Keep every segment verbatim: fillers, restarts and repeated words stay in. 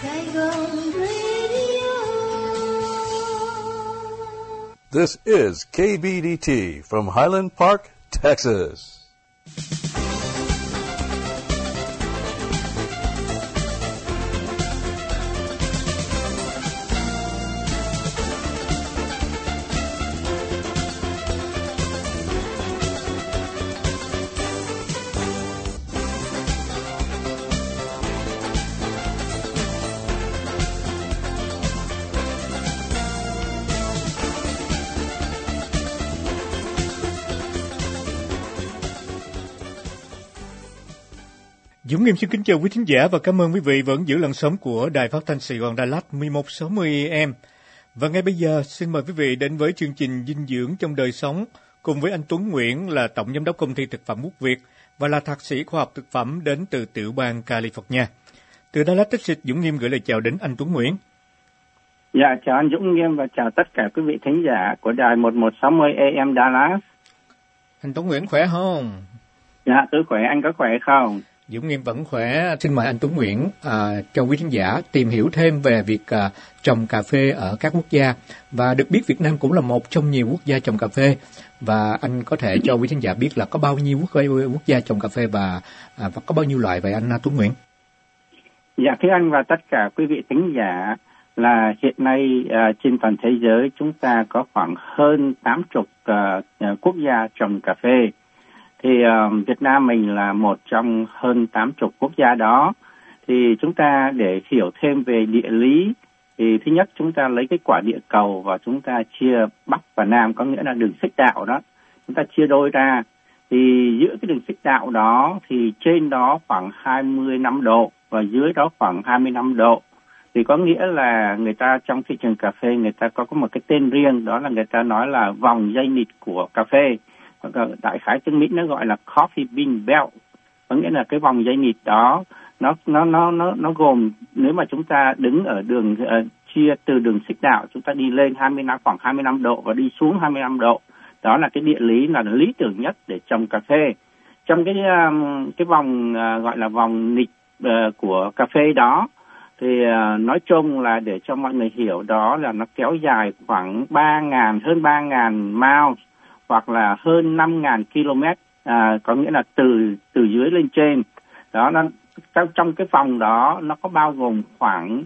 Saigon Radio. This is K B D T from Highland Park, Texas. Dũng Nghiêm xin kính chào quý thính giả và cảm ơn quý vị vẫn giữ làn sóng của Đài Phát thanh Sài Gòn Đà Lạt mười một sáu mươi A M. Và ngay bây giờ xin mời quý vị đến với chương trình Dinh dưỡng trong đời sống cùng với anh Tuấn Nguyễn là Tổng Giám đốc Công ty Thực phẩm Quốc Việt và là Thạc sĩ khoa học thực phẩm đến từ tiểu bang California. Từ Đà Lạt, Texas, Dũng Nghiêm gửi lời chào đến anh Tuấn Nguyễn. Dạ, chào anh Dũng Nghiêm và chào tất cả quý vị thính giả của Đài mười một sáu mươi A M Đà Lạt. Anh Tuấn Nguyễn khỏe không? Dạ, tôi khỏe, anh có khỏe không? Dũng Nghiêm vẫn khỏe. Xin mời anh Tuấn Nguyễn à, cho quý khán giả tìm hiểu thêm về việc à, trồng cà phê ở các quốc gia. Và được biết Việt Nam cũng là một trong nhiều quốc gia trồng cà phê. Và anh có thể cho quý khán giả biết là có bao nhiêu quốc, quốc gia trồng cà phê và, à, và có bao nhiêu loại vậy anh Tuấn Nguyễn? Dạ, thưa anh và tất cả quý vị thính giả, là hiện nay uh, trên toàn thế giới chúng ta có khoảng hơn tám mươi uh, quốc gia trồng cà phê. Thì uh, Việt Nam mình là một trong hơn tám mươi quốc gia đó. Thì chúng ta để hiểu thêm về địa lý, thì thứ nhất chúng ta lấy cái quả địa cầu và chúng ta chia Bắc và Nam, có nghĩa là đường xích đạo đó. Chúng ta chia đôi ra, thì giữa cái đường xích đạo đó thì trên đó khoảng hai mươi lăm độ và dưới đó khoảng hai mươi lăm độ. Thì có nghĩa là người ta trong thị trường cà phê người ta có, có một cái tên riêng, đó là người ta nói là vòng dây nịt của cà phê. Đại khái tiếng Mỹ nó gọi là coffee bean belt, có nghĩa là cái vòng dây nịt đó nó nó nó nó nó gồm, nếu mà chúng ta đứng ở đường uh, chia từ đường xích đạo, chúng ta đi lên hai mươi lăm khoảng hai mươi lăm độ và đi xuống hai mươi lăm độ, đó là cái địa lý là lý tưởng nhất để trồng cà phê. Trong cái um, cái vòng uh, gọi là vòng nịt uh, của cà phê đó, thì uh, nói chung là để cho mọi người hiểu, đó là nó kéo dài khoảng ba ngàn hơn ba ngàn miles hoặc là hơn năm nghìn km, à, có nghĩa là từ từ dưới lên trên. Đó, nó trong, trong cái vòng đó nó có bao gồm khoảng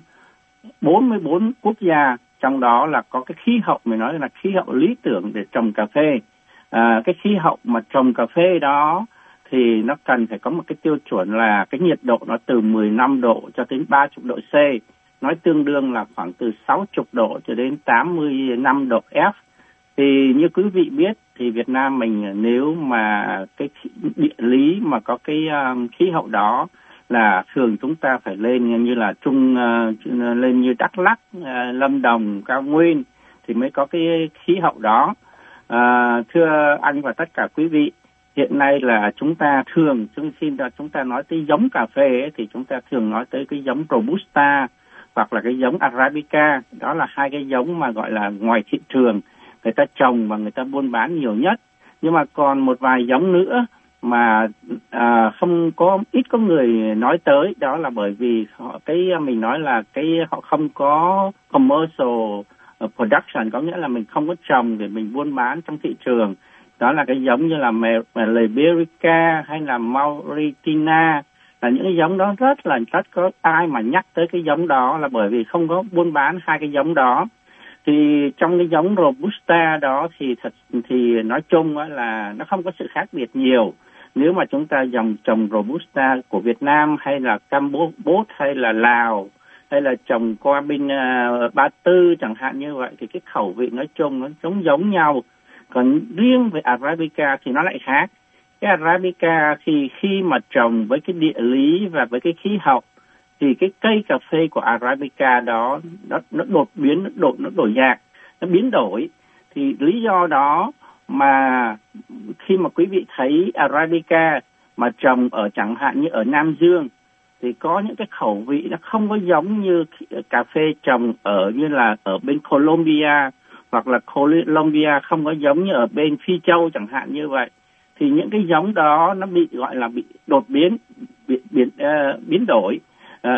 bốn mươi bốn quốc gia, trong đó là có cái khí hậu, mình nói là khí hậu lý tưởng để trồng cà phê. À, cái khí hậu mà trồng cà phê đó thì nó cần phải có một cái tiêu chuẩn là cái nhiệt độ nó từ mười lăm độ cho đến ba mươi độ C, nói tương đương là khoảng từ sáu mươi độ cho đến tám mươi lăm độ F. Thì như quý vị biết thì Việt Nam mình nếu mà cái địa lý mà có cái um, khí hậu đó là thường chúng ta phải lên như là trung uh, lên như Đắk Lắk, uh, Lâm Đồng, Cao Nguyên thì mới có cái khí hậu đó. Uh, thưa anh và tất cả quý vị, hiện nay là chúng ta thường chúng xin chúng ta nói tới giống cà phê ấy, thì chúng ta thường nói tới cái giống Robusta hoặc là cái giống Arabica. Đó là hai cái giống mà gọi là ngoài thị trường người ta trồng và người ta buôn bán nhiều nhất. Nhưng mà còn một vài giống nữa mà à, không có ít có người nói tới, đó là bởi vì họ, cái mình nói là cái họ không có commercial production, có nghĩa là mình không có trồng để mình buôn bán trong thị trường. Đó là cái giống như là Liberica hay là Mauritina, là những cái giống đó rất là rất có ai mà nhắc tới cái giống đó là bởi vì không có buôn bán hai cái giống đó. Thì trong cái giống Robusta đó thì thật thì nói chung là nó không có sự khác biệt nhiều. Nếu mà chúng ta dòng trồng Robusta của Việt Nam hay là Campuchia hay là Lào hay là trồng qua bên uh, Ba Tư chẳng hạn như vậy, thì cái khẩu vị nói chung nó giống giống nhau. Còn riêng về Arabica thì nó lại khác. Cái Arabica thì khi mà trồng với cái địa lý và với cái khí hậu thì cái cây cà phê của Arabica đó nó, nó đột biến, nó đột nó đổi dạng, nó biến đổi. Thì lý do đó mà khi mà quý vị thấy Arabica mà trồng ở chẳng hạn như ở Nam Dương thì có những cái khẩu vị nó không có giống như cà phê trồng ở như là ở bên Colombia, hoặc là Colombia không có giống như ở bên Phi Châu chẳng hạn như vậy. Thì những cái giống đó nó bị gọi là bị đột biến, bị, biến uh, biến đổi. Uh,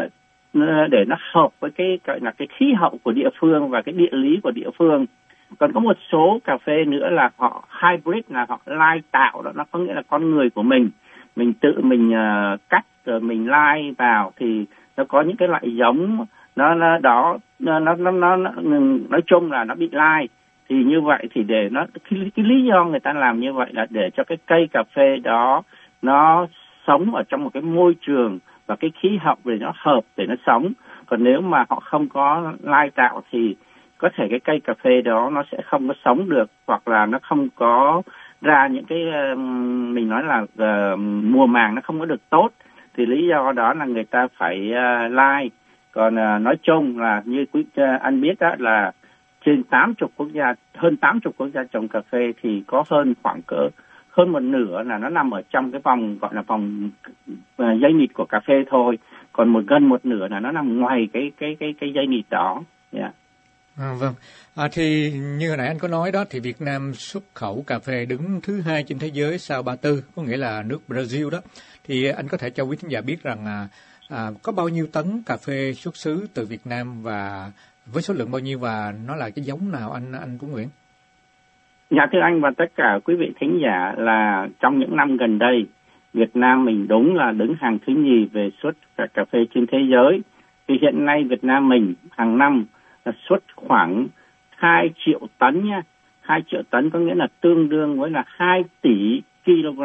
để nó hợp với cái gọi là cái khí hậu của địa phương và cái địa lý của địa phương. Còn có một số cà phê nữa là họ hybrid, là họ lai tạo, đó nó có nghĩa là con người của mình mình tự mình uh, cắt rồi mình lai vào, thì nó có những cái loại giống nó, nó đó nó nó nó nó nói chung là nó bị lai. Thì như vậy thì để nó cái, cái lý do người ta làm như vậy là để cho cái cây cà phê đó nó sống ở trong một cái môi trường và cái khí hậu để nó hợp để nó sống. Còn nếu mà họ không có lai tạo thì có thể cái cây cà phê đó nó sẽ không có sống được, hoặc là nó không có ra những cái mình nói là uh, mùa màng nó không có được tốt. Thì lý do đó là người ta phải uh, lai. Còn uh, nói chung là như quý uh, anh biết đó là trên tám mươi quốc gia, hơn tám mươi quốc gia trồng cà phê thì có hơn khoảng cỡ hơn một nửa là nó nằm ở trong cái vòng gọi là vòng uh, dây nịt của cà phê thôi. Còn một gần một nửa là nó nằm ngoài cái cái cái cái dây nịt đó. Yeah. À, vâng. À, thì như hồi nãy anh có nói đó, thì Việt Nam xuất khẩu cà phê đứng thứ hai trên thế giới sau Ba Tư, có nghĩa là nước Brazil đó. Thì anh có thể cho quý khán giả biết rằng à, à, có bao nhiêu tấn cà phê xuất xứ từ Việt Nam và với số lượng bao nhiêu, và nó là cái giống nào anh anh Tuấn Nguyễn? Dạ thưa anh và tất cả quý vị thính giả, là trong những năm gần đây Việt Nam mình đúng là đứng hàng thứ nhì về xuất cà phê trên thế giới. Thì hiện nay Việt Nam mình hàng năm xuất khoảng hai triệu tấn nha. hai triệu tấn có nghĩa là tương đương với là hai tỷ kg.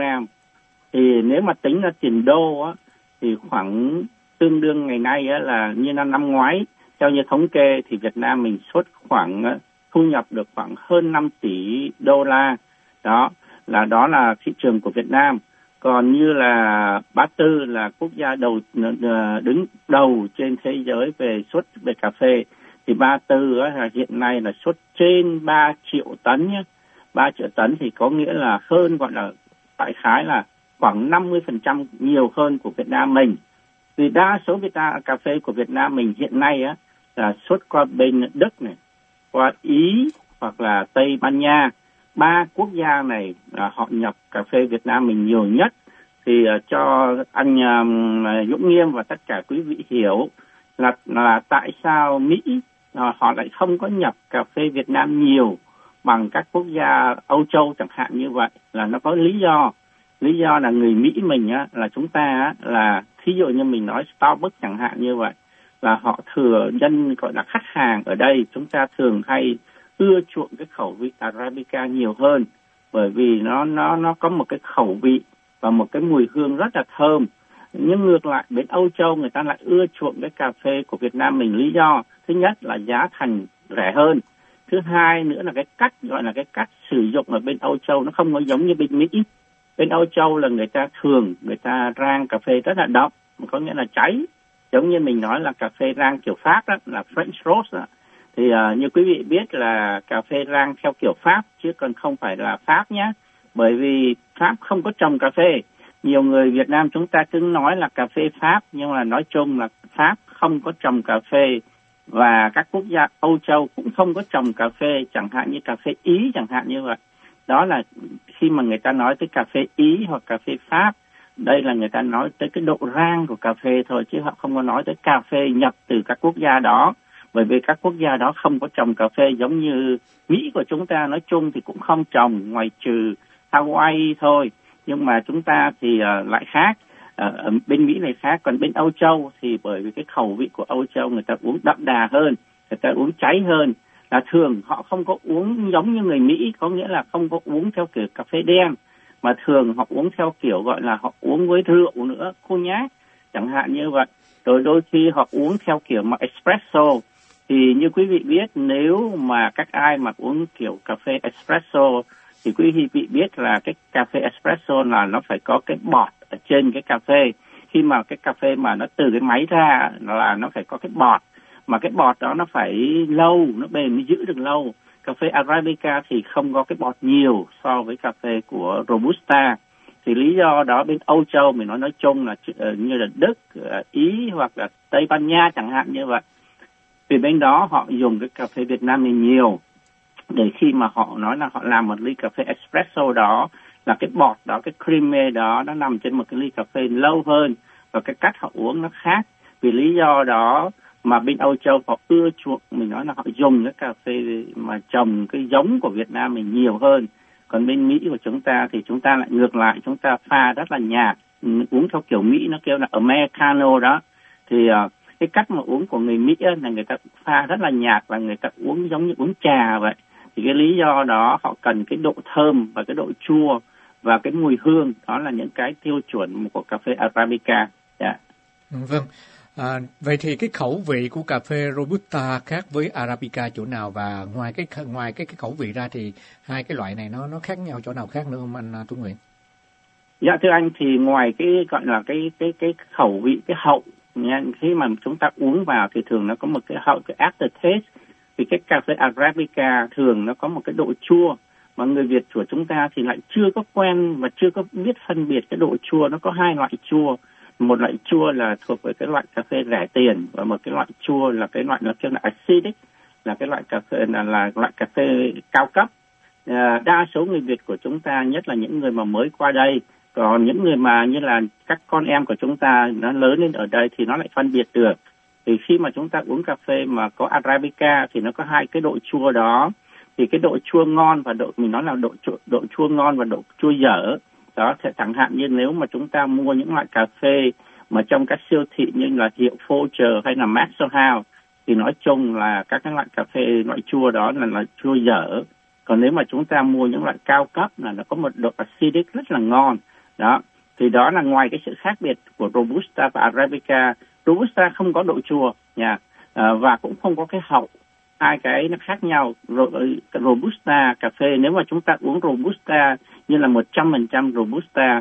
Thì nếu mà tính ra tiền đô á, thì khoảng tương đương ngày nay á, là như năm năm ngoái, theo như thống kê thì Việt Nam mình xuất khoảng thu nhập được khoảng hơn năm tỷ đô la. Đó là đó là thị trường của Việt Nam. Còn như là Ba Tư là quốc gia đầu đứng đầu trên thế giới về xuất về cà phê, thì Ba Tư á, hiện nay là xuất trên ba triệu tấn nhé. ba triệu tấn thì có nghĩa là hơn, gọi là đại khái là khoảng năm mươi phần trăm nhiều hơn của Việt Nam mình. Vì đa số Việt Nam, cà phê của Việt Nam mình hiện nay á, là xuất qua bên Đức này, qua Ý hoặc là Tây Ban Nha. Ba quốc gia này là họ nhập cà phê Việt Nam mình nhiều nhất. Thì uh, cho anh uh, Dũng Nghiêm và tất cả quý vị hiểu là, là tại sao Mỹ uh, họ lại không có nhập cà phê Việt Nam nhiều bằng các quốc gia Âu Châu chẳng hạn như vậy, là nó có lý do. Lý do là người Mỹ mình á, là chúng ta á, là thí dụ như mình nói Starbucks chẳng hạn như vậy, là họ thừa dân gọi là khách hàng ở đây, chúng ta thường hay ưa chuộng cái khẩu vị Arabica nhiều hơn, bởi vì nó nó nó có một cái khẩu vị và một cái mùi hương rất là thơm. Nhưng ngược lại bên Âu Châu người ta lại ưa chuộng cái cà phê của Việt Nam mình. Lý do thứ nhất là giá thành rẻ hơn, thứ hai nữa là cái cách gọi là cái cách sử dụng ở bên Âu Châu nó không có giống như bên Mỹ. Bên Âu Châu là người ta thường người ta rang cà phê rất là đậm, có nghĩa là cháy, giống như mình nói là cà phê rang kiểu Pháp đó, là French roast đó. Thì uh, như quý vị biết là cà phê rang theo kiểu Pháp chứ còn không phải là Pháp nhé, bởi vì Pháp không có trồng cà phê. Nhiều người Việt Nam chúng ta cứ nói là cà phê Pháp, nhưng mà nói chung là Pháp không có trồng cà phê, và các quốc gia Âu Châu cũng không có trồng cà phê, chẳng hạn như cà phê Ý chẳng hạn như vậy. Đó là khi mà người ta nói tới cà phê Ý hoặc cà phê Pháp, đây là người ta nói tới cái độ rang của cà phê thôi, chứ họ không có nói tới cà phê nhập từ các quốc gia đó. Bởi vì các quốc gia đó không có trồng cà phê giống như Mỹ của chúng ta, nói chung thì cũng không trồng, ngoài trừ Hawaii thôi. Nhưng mà chúng ta thì uh, lại khác, uh, bên Mỹ này khác. Còn bên Âu Châu thì bởi vì cái khẩu vị của Âu Châu người ta uống đậm đà hơn, người ta uống cháy hơn, là thường họ không có uống giống như người Mỹ, có nghĩa là không có uống theo kiểu cà phê đen, mà thường họ uống theo kiểu gọi là họ uống với rượu nữa, cognac chẳng hạn như vậy. Rồi đôi khi họ uống theo kiểu mà espresso. Thì như quý vị biết, nếu mà các ai mà uống kiểu cà phê espresso thì quý vị biết là cái cà phê espresso là nó phải có cái bọt ở trên cái cà phê. Khi mà cái cà phê mà nó từ cái máy ra là nó phải có cái bọt, mà cái bọt đó nó phải lâu, nó bền, nó giữ được lâu. Cà phê Arabica thì không có cái bọt nhiều so với cà phê của Robusta. Thì lý do đó bên Âu Châu mình nói nói chung là như là Đức, Ý hoặc là Tây Ban Nha chẳng hạn như vậy, vì bên đó họ dùng cái cà phê Việt Nam mình nhiều, để khi mà họ nói là họ làm một ly cà phê espresso đó, là cái bọt đó, cái creamer đó nó nằm trên một cái ly cà phê lâu hơn, và cái cách họ uống nó khác. Vì lý do đó mà bên Âu Châu họ ưa chuộng, mình nói là họ dùng cái cà phê mà trồng cái giống của Việt Nam mình nhiều hơn. Còn bên Mỹ của chúng ta thì chúng ta lại ngược lại, chúng ta pha rất là nhạt, uống theo kiểu Mỹ, nó kêu là Americano đó. Thì uh, cái cách mà uống của người Mỹ là người ta pha rất là nhạt và người ta uống giống như uống trà vậy. Thì cái lý do đó họ cần cái độ thơm và cái độ chua và cái mùi hương, đó là những cái tiêu chuẩn của cà phê Arabica. Yeah. Vâng. À, vậy thì cái khẩu vị của cà phê Robusta khác với Arabica chỗ nào, và ngoài cái ngoài cái cái khẩu vị ra thì hai cái loại này nó nó khác nhau chỗ nào khác nữa không anh Tuấn Nguyễn? Dạ thưa anh, thì ngoài cái gọi là cái cái cái khẩu vị, cái hậu nha, khi mà chúng ta uống vào thì thường nó có một cái hậu, cái aftertaste. Thì cái cà phê Arabica thường nó có một cái độ chua mà người Việt của chúng ta thì lại chưa có quen và chưa có biết phân biệt cái độ chua. Nó có hai loại chua. Một loại chua là thuộc về cái loại cà phê rẻ tiền, và một cái loại chua là cái loại nó kêu là acidic, là cái loại cà phê là, là loại cà phê cao cấp. À, đa số người Việt của chúng ta, nhất là những người mà mới qua đây, còn những người mà như là các con em của chúng ta nó lớn lên ở đây thì nó lại phân biệt được. Thì khi mà chúng ta uống cà phê mà có Arabica thì nó có hai cái độ chua đó. Thì cái độ chua ngon và độ, mình nói là độ chua, độ chua ngon và độ chua dở. Đó, chẳng hạn như nếu mà chúng ta mua những loại cà phê mà trong các siêu thị như là hiệu Folger hay là Maxwell House thì nói chung là các cái loại cà phê loại chua đó là loại chua dở. Còn nếu mà chúng ta mua những loại cao cấp là nó có một độ acidic rất là ngon. Đó, thì đó là ngoài cái sự khác biệt của Robusta và Arabica. Robusta không có độ chua nha, à, và cũng không có cái hậu. Hai cái nó khác nhau. Robusta cà phê, nếu mà chúng ta uống Robusta như là một trăm phần trăm Robusta,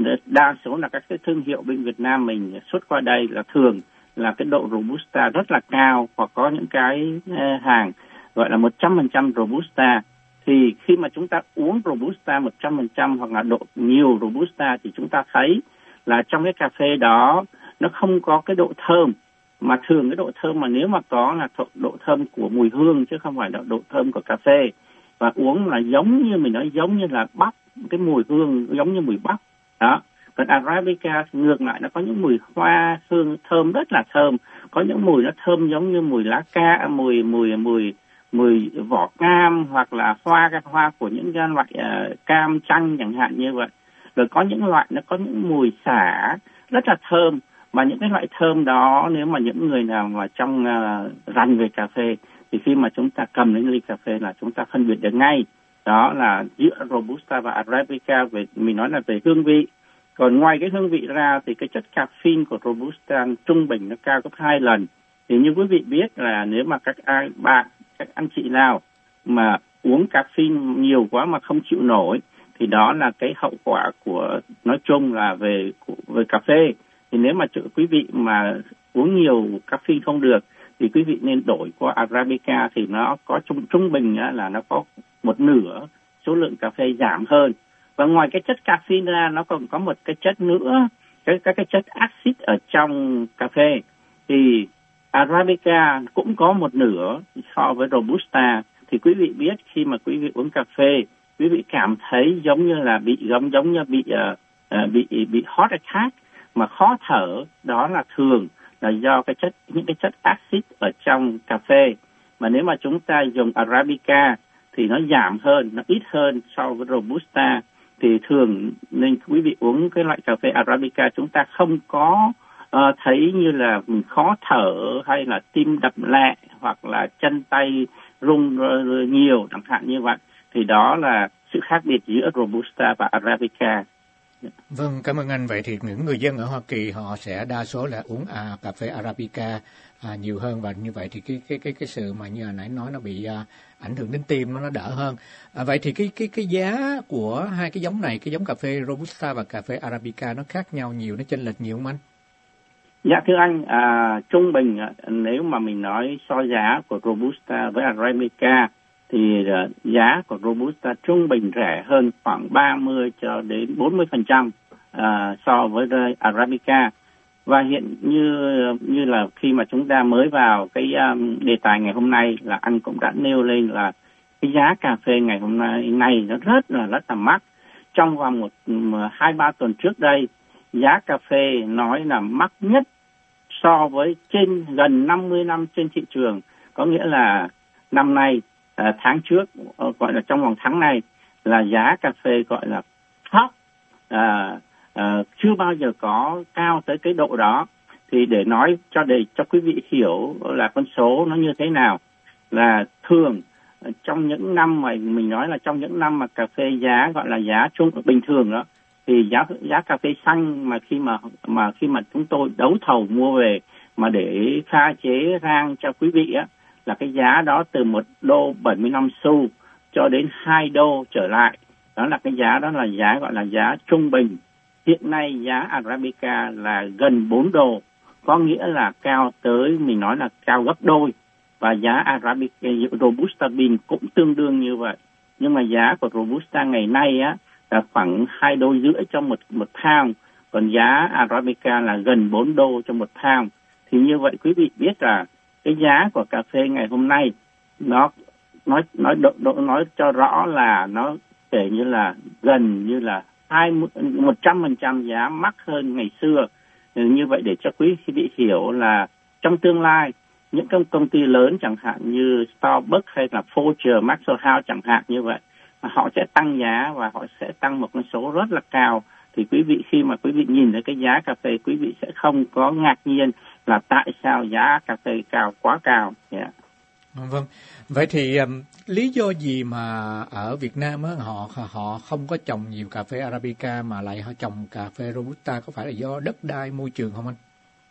đa số là các cái thương hiệu bên Việt Nam mình xuất qua đây là thường là cái độ Robusta rất là cao, hoặc có những cái hàng gọi là một trăm phần trăm Robusta. Thì khi mà chúng ta uống Robusta một trăm phần trăm hoặc là độ nhiều Robusta thì chúng ta thấy là trong cái cà phê đó nó không có cái độ thơm, mà thường cái độ thơm mà nếu mà có là độ thơm của mùi hương chứ không phải là độ thơm của cà phê. Và uống là giống như mình nói, giống như là bắp, cái mùi hương giống như mùi bắp đó. Còn Arabica ngược lại, nó có những mùi hoa hương thơm rất là thơm, có những mùi nó thơm giống như mùi lá ca, mùi mùi mùi mùi vỏ cam, hoặc là hoa các hoa của những cái loại uh, cam chanh chẳng hạn như vậy. Rồi có những loại nó có những mùi xả rất là thơm, mà những cái loại thơm đó nếu mà những người nào mà trong uh, rành về cà phê thì khi mà chúng ta cầm lên ly cà phê là chúng ta phân biệt được ngay. Đó là giữa Robusta và Arabica, về mình nói là về hương vị. Còn ngoài cái hương vị ra thì cái chất caffeine của Robusta trung bình nó cao gấp hai lần. Thì như quý vị biết là nếu mà các ai, bạn, các anh chị nào mà uống caffeine nhiều quá mà không chịu nổi thì đó là cái hậu quả của, nói chung là về về cà phê. Thì nếu mà quý vị mà uống nhiều caffeine không được thì quý vị nên đổi qua Arabica, thì nó có trung trung bình là nó có một nửa số lượng cà phê giảm hơn. Và ngoài cái chất caffeine ra, nó còn có một cái chất nữa, cái các cái chất axit ở trong cà phê. Thì Arabica cũng có một nửa so với Robusta. Thì quý vị biết khi mà quý vị uống cà phê, quý vị cảm thấy giống như là bị giống giống như bị uh, uh, bị bị heart attack mà khó thở, đó là thường là do cái chất những cái chất axit ở trong cà phê. Mà nếu mà chúng ta dùng Arabica thì nó giảm hơn, nó ít hơn so với Robusta. Thì thường nên quý vị uống cái loại cà phê Arabica, chúng ta không có uh, thấy như là mình khó thở hay là tim đập lẹ hoặc là chân tay rung nhiều chẳng hạn như vậy. Thì đó là sự khác biệt giữa Robusta và Arabica. Vâng, cảm ơn anh. Vậy thì những người dân ở Hoa Kỳ họ sẽ đa số là uống à, cà phê Arabica à, nhiều hơn, và như vậy thì cái cái cái cái sự mà như hồi nãy nói nó bị à, ảnh hưởng đến tim nó nó đỡ hơn. À, vậy thì cái cái cái giá của hai cái giống này, cái giống cà phê Robusta và cà phê Arabica nó khác nhau nhiều, nó chênh lệch nhiều không anh? Dạ thưa anh, à, trung bình nếu mà mình nói so giá của Robusta với Arabica thì uh, giá của Robusta trung bình rẻ hơn khoảng ba mươi cho đến bốn mươi phần trăm uh, so với Arabica. Và hiện như như là khi mà chúng ta mới vào cái um, đề tài ngày hôm nay là anh cũng đã nêu lên là cái giá cà phê ngày hôm nay này nó rất là rất là mắc. Trong vòng một hai ba tuần trước đây, giá cà phê nói là mắc nhất so với trên gần năm mươi năm trên thị trường. Có nghĩa là năm nay, à, tháng trước, gọi là trong vòng tháng này, là giá cà phê gọi là top, à, à, chưa bao giờ có cao tới cái độ đó. Thì để nói cho để cho quý vị hiểu là con số nó như thế nào, là thường trong những năm mà mình nói là trong những năm mà cà phê giá gọi là giá trung bình thường đó, thì giá giá cà phê xanh mà khi mà mà khi mà chúng tôi đấu thầu mua về mà để pha chế rang cho quý vị á, là cái giá đó từ một đô bảy mươi lăm xu cho đến hai đô trở lại. Đó là cái giá, đó là giá gọi là giá trung bình. Hiện nay giá Arabica là gần bốn đô, có nghĩa là cao tới, mình nói là cao gấp đôi. Và giá Arabica Robusta Bean cũng tương đương như vậy. Nhưng mà giá của Robusta ngày nay á là khoảng hai đô rưỡi cho một một pound, còn giá Arabica là gần bốn đô cho một pound. Thì như vậy quý vị biết là cái giá của cà phê ngày hôm nay nó nói nói độ, độ nói cho rõ là nó kể như là gần như là hai một trăm phần trăm giá mắc hơn ngày xưa. Như vậy để cho quý vị hiểu là trong tương lai những công công ty lớn chẳng hạn như Starbucks hay là Folger, Maxwell House chẳng hạn như vậy, họ sẽ tăng giá và họ sẽ tăng một con số rất là cao. Thì quý vị khi mà quý vị nhìn thấy cái giá cà phê, quý vị sẽ không có ngạc nhiên là tại sao giá cà phê cao, quá cao. Yeah. Vâng, vậy thì um, lý do gì mà ở Việt Nam á, họ họ không có trồng nhiều cà phê Arabica mà lại họ trồng cà phê Robusta, có phải là do đất đai môi trường không anh?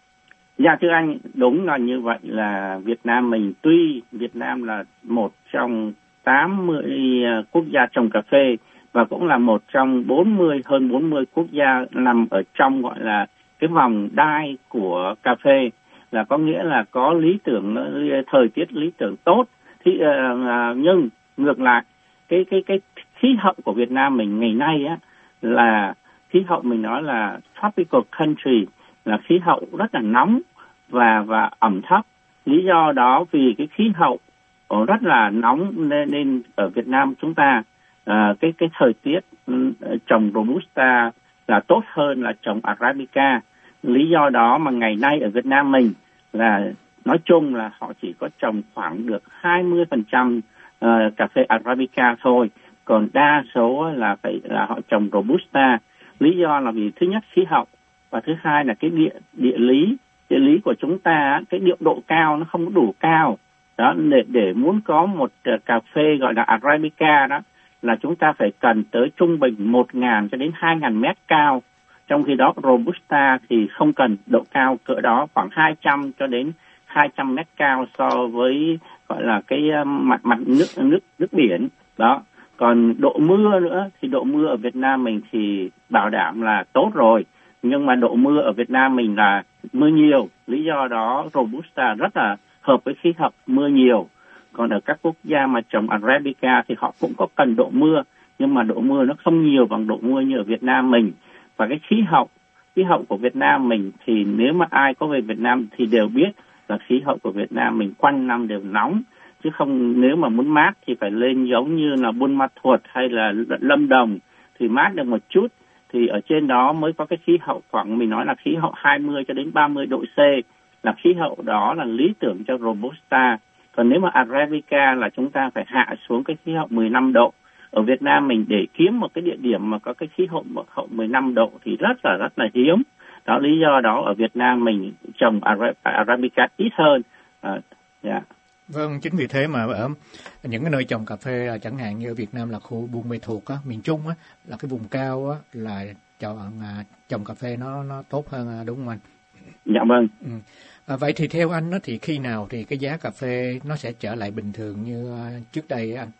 Dạ thưa anh, đúng là như vậy, là Việt Nam mình, tuy Việt Nam là một trong tám mươi quốc gia trồng cà phê và cũng là một trong bốn mươi, hơn bốn mươi quốc gia nằm ở trong gọi là cái vòng đai của cà phê, là có nghĩa là có lý tưởng, thời tiết lý tưởng tốt. Thì uh, nhưng ngược lại cái cái cái khí hậu của Việt Nam mình ngày nay á, là khí hậu mình nói là tropical country, là khí hậu rất là nóng và và ẩm thấp. Lý do đó vì cái khí hậu rất là nóng nên, nên ở Việt Nam chúng ta uh, cái cái thời tiết uh, trồng Robusta là tốt hơn là trồng Arabica. Lý do đó mà ngày nay ở Việt Nam mình là nói chung là họ chỉ có trồng khoảng được hai mươi phần trăm uh, cà phê Arabica thôi, còn đa số là phải là họ trồng Robusta. Lý do là vì thứ nhất khí hậu, và thứ hai là cái địa địa lý địa lý của chúng ta, cái điệu độ cao nó không có đủ cao đó, để để muốn có một uh, cà phê gọi là Arabica đó là chúng ta phải cần tới trung bình một nghìn cho đến hai nghìn mét cao. Trong khi đó Robusta thì không cần độ cao cỡ đó, khoảng hai trăm cho đến hai trăm mét cao so với gọi là cái mặt mặt nước nước nước biển đó. Còn độ mưa nữa thì độ mưa ở Việt Nam mình thì bảo đảm là tốt rồi, nhưng mà độ mưa ở Việt Nam mình là mưa nhiều. Lý do đó Robusta rất là hợp với khí hậu mưa nhiều. Còn ở các quốc gia mà trồng Arabica thì họ cũng có cần độ mưa, nhưng mà độ mưa nó không nhiều bằng độ mưa như ở Việt Nam mình. Và cái khí hậu, khí hậu của Việt Nam mình thì nếu mà ai có về Việt Nam thì đều biết là khí hậu của Việt Nam mình quanh năm đều nóng. Chứ không, nếu mà muốn mát thì phải lên giống như là Buôn Ma Thuột hay là Lâm Đồng thì mát được một chút. Thì ở trên đó mới có cái khí hậu khoảng, mình nói là khí hậu hai mươi cho đến ba mươi độ C, là khí hậu đó là lý tưởng cho Robusta. Còn nếu mà Arabica là chúng ta phải hạ xuống cái khí hậu mười lăm độ. Ở Việt Nam mình để kiếm một cái địa điểm mà có cái khí hậu hậu mười lăm độ thì rất là rất là hiếm. Đó, lý do đó ở Việt Nam mình trồng Arabica ít hơn. À, yeah. Vâng, chính vì thế mà ở những cái nơi trồng cà phê chẳng hạn như ở Việt Nam là khu Buôn Mê Thuột á, miền Trung á, là cái vùng cao á, là chọn trồng cà phê nó nó tốt hơn, đúng không anh? Dạ vâng. Ừ. À, vậy thì theo anh á, thì khi nào thì cái giá cà phê nó sẽ trở lại bình thường như trước đây anh?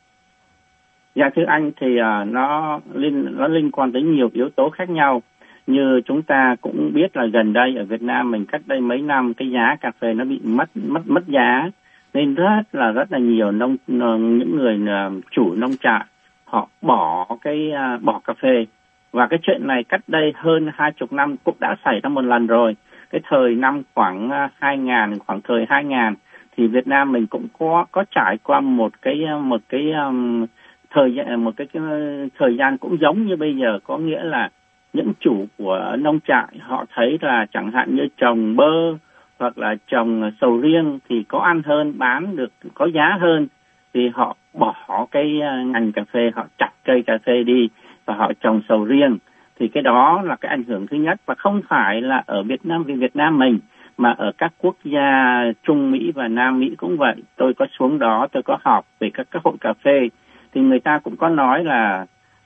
Dạ thưa anh, thì uh, nó liên nó liên quan tới nhiều yếu tố khác nhau. Như chúng ta cũng biết là gần đây ở Việt Nam mình cách đây mấy năm cái giá cà phê nó bị mất mất mất giá, nên rất là rất là nhiều nông những người uh, chủ nông trại họ bỏ cái uh, bỏ cà phê. Và cái chuyện này cách đây hơn hai chục năm cũng đã xảy ra một lần rồi. Cái thời năm khoảng uh, hai nghìn, khoảng thời hai nghìn thì Việt Nam mình cũng có có trải qua một cái một cái um, thời gian một cái, cái thời gian cũng giống như bây giờ, có nghĩa là những chủ của nông trại họ thấy là chẳng hạn như trồng bơ hoặc là trồng sầu riêng thì có ăn hơn, bán được có giá hơn, thì họ bỏ cái ngành cà phê, họ chặt cây cà phê đi và họ trồng sầu riêng. Thì cái đó là cái ảnh hưởng thứ nhất, và không phải là ở Việt Nam vì Việt Nam mình, mà ở các quốc gia Trung Mỹ và Nam Mỹ cũng vậy. Tôi có xuống đó, tôi có họp về các các hội cà phê, thì người ta cũng có nói là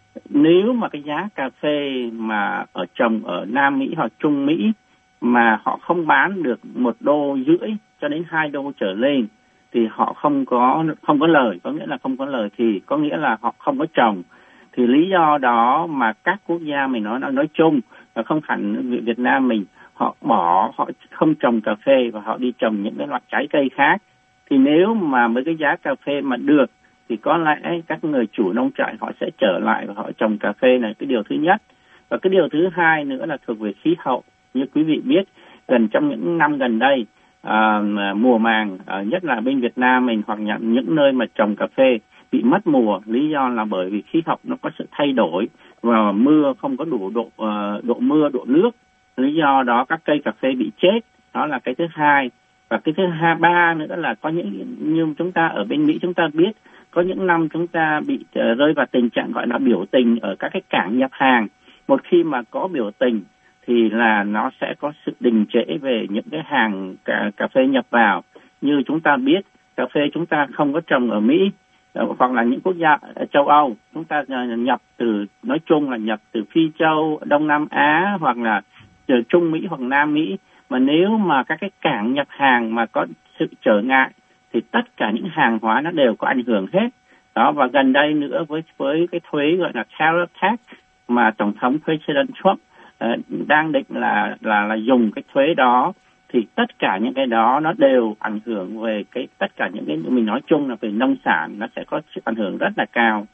nếu mà cái giá cà phê mà ở trồng ở Nam Mỹ hoặc Trung Mỹ mà họ không bán được một đô rưỡi cho đến hai đô trở lên thì họ không có không có lời. Có nghĩa là không có lời thì có nghĩa là họ không có trồng. Thì lý do đó mà các quốc gia mình nói nói chung, và không hẳn Việt Nam mình, họ bỏ, họ không trồng cà phê và họ đi trồng những cái loại trái cây khác. Thì nếu mà với cái giá cà phê mà được thì có lẽ các người chủ nông trại họ sẽ trở lại và họ trồng cà phê này, cái điều thứ nhất. Và cái điều thứ hai nữa là thuộc về khí hậu. Như quý vị biết, gần trong những năm gần đây, à, mùa màng, à, nhất là bên Việt Nam mình hoặc những nơi mà trồng cà phê bị mất mùa, lý do là bởi vì khí hậu nó có sự thay đổi và mưa không có đủ độ uh, độ mưa, độ nước. Lý do đó các cây cà phê bị chết, đó là cái thứ hai. Và cái thứ hai ba nữa là có những, như chúng ta ở bên Mỹ chúng ta biết, có những năm chúng ta bị uh, rơi vào tình trạng gọi là biểu tình ở các cái cảng nhập hàng. Một khi mà có biểu tình thì là nó sẽ có sự đình trệ về những cái hàng cà, cà phê nhập vào. Như chúng ta biết, cà phê chúng ta không có trồng ở Mỹ, hoặc là những quốc gia ở châu Âu, chúng ta nhập từ, nói chung là nhập từ Phi Châu, Đông Nam Á, hoặc là từ Trung Mỹ hoặc Nam Mỹ. Mà nếu mà các cái cảng nhập hàng mà có sự trở ngại thì tất cả những hàng hóa nó đều có ảnh hưởng hết. Đó, và gần đây nữa với với cái thuế gọi là tariff tax mà Tổng thống President Trump uh, đang định là là là dùng cái thuế đó, thì tất cả những cái đó nó đều ảnh hưởng về cái tất cả những cái mình nói chung là về nông sản, nó sẽ có sự ảnh hưởng rất là cao.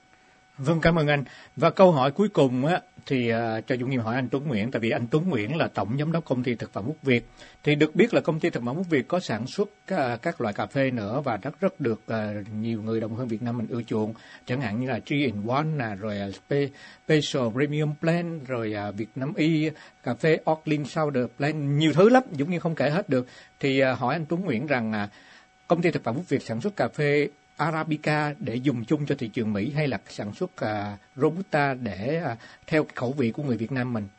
Vâng, cảm ơn anh. Và câu hỏi cuối cùng á thì uh, cho Dũng Nghiêm hỏi anh Tuấn Nguyễn, tại vì anh Tuấn Nguyễn là tổng giám đốc công ty thực phẩm Úc Việt. Thì được biết là công ty thực phẩm Úc Việt có sản xuất uh, các loại cà phê nữa và rất rất được uh, nhiều người đồng hương Việt Nam mình ưa chuộng, chẳng hạn như là three in one nè, rồi uh, Spe- Special Premium Blend, rồi uh, Việt Nam Y, cà phê Orklin Southern Blend, nhiều thứ lắm, Dũng Nghiêm không kể hết được. Thì uh, hỏi anh Tuấn Nguyễn rằng uh, công ty thực phẩm Úc Việt sản xuất cà phê Arabica để dùng chung cho thị trường Mỹ hay là sản xuất uh, Robusta để uh, theo khẩu vị của người Việt Nam mình?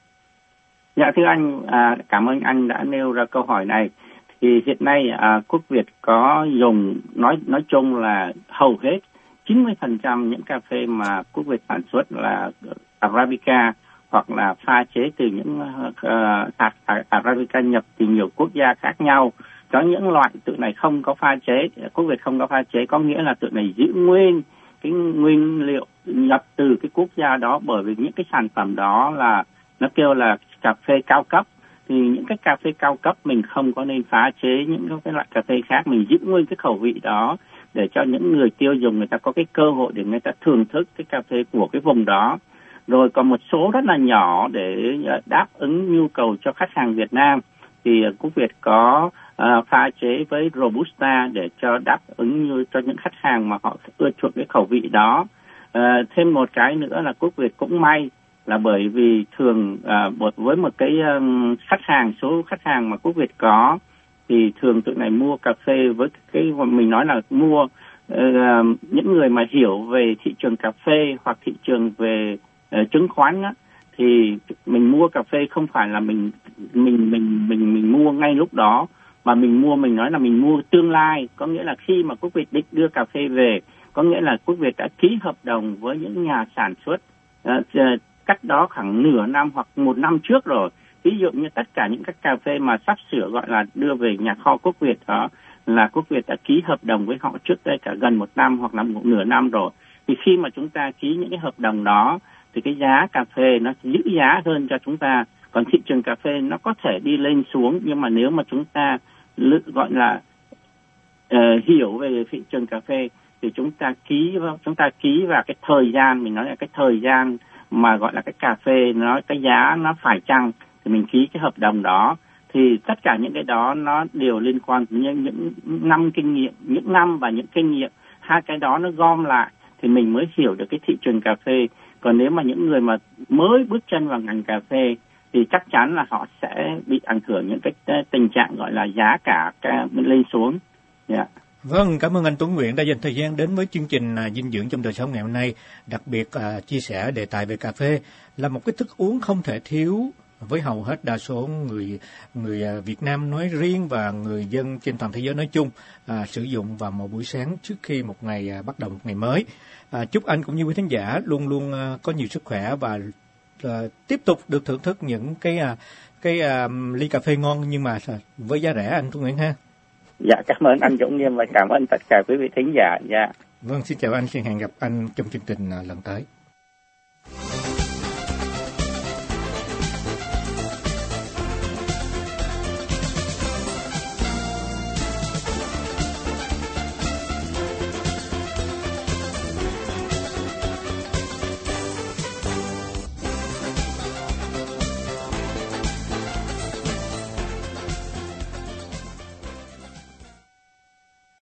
Dạ thưa anh, à, cảm ơn anh đã nêu ra câu hỏi này. Thì hiện nay à, Quốc Việt có dùng, nói nói chung là hầu hết chín mươi phần trăm những cà phê mà Quốc Việt sản xuất là Arabica hoặc là pha chế từ những uh, hạt Arabica nhập từ nhiều quốc gia khác nhau. Có những loại tự này không có pha chế, Quốc Việt không có pha chế, có nghĩa là tự này giữ nguyên cái nguyên liệu nhập từ cái quốc gia đó, bởi vì những cái sản phẩm đó là nó kêu là cà phê cao cấp. Thì những cái cà phê cao cấp mình không có nên phá chế những cái loại cà phê khác, mình giữ nguyên cái khẩu vị đó để cho những người tiêu dùng người ta có cái cơ hội để người ta thưởng thức cái cà phê của cái vùng đó. Rồi còn một số rất là nhỏ để đáp ứng nhu cầu cho khách hàng Việt Nam thì Quốc Việt có uh, pha chế với Robusta để cho đáp ứng như cho những khách hàng mà họ ưa chuộng cái khẩu vị đó. Uh, thêm một cái nữa là Quốc Việt cũng may là bởi vì thường uh, với một cái um, khách hàng, số khách hàng mà Quốc Việt có thì thường tụi này mua cà phê với cái mình nói là mua uh, những người mà hiểu về thị trường cà phê hoặc thị trường về uh, chứng khoán á, thì mình mua cà phê không phải là mình mình mình mình mình mua ngay lúc đó, mà mình mua, mình nói là mình mua tương lai. Có nghĩa là khi mà Quốc Việt định đưa cà phê về, có nghĩa là Quốc Việt đã ký hợp đồng với những nhà sản xuất uh, cách đó khoảng nửa năm hoặc một năm trước rồi. Ví dụ như tất cả những các cà phê mà sắp sửa gọi là đưa về nhà kho Quốc Việt đó là Quốc Việt đã ký hợp đồng với họ trước đây cả gần một năm hoặc là một nửa năm rồi. Thì khi mà chúng ta ký những cái hợp đồng đó thì cái giá cà phê nó giữ giá hơn cho chúng ta. Còn thị trường cà phê nó có thể đi lên xuống, nhưng mà nếu mà chúng ta gọi là uh, hiểu về thị trường cà phê thì chúng ta ký chúng ta ký vào cái thời gian, mình nói là cái thời gian mà gọi là cái cà phê nó cái giá nó phải chăng thì mình ký cái hợp đồng đó. Thì tất cả những cái đó nó đều liên quan đến những, những năm kinh nghiệm, những năm và những kinh nghiệm, hai cái đó nó gom lại thì mình mới hiểu được cái thị trường cà phê. Còn nếu mà những người mà mới bước chân vào ngành cà phê thì chắc chắn là họ sẽ bị ảnh hưởng những cái tình trạng gọi là giá cả lên xuống. Yeah. Vâng, cảm ơn anh Tuấn Nguyện đã dành thời gian đến với chương trình à, dinh dưỡng trong đời sống ngày hôm nay, đặc biệt à, chia sẻ đề tài về cà phê là một cái thức uống không thể thiếu với hầu hết đa số người người à, Việt Nam nói riêng và người dân trên toàn thế giới nói chung à, sử dụng vào một buổi sáng trước khi một ngày à, bắt đầu một ngày mới. À, chúc anh cũng như quý khán giả luôn luôn à, có nhiều sức khỏe và à, tiếp tục được thưởng thức những cái à, cái à, ly cà phê ngon nhưng mà với giá rẻ anh Tuấn Nguyện ha. Dạ, cảm ơn anh Dũng Nghiêm và cảm ơn tất cả quý vị thính giả. Dạ. Vâng, xin chào anh, xin hẹn gặp anh trong chương trình lần tới.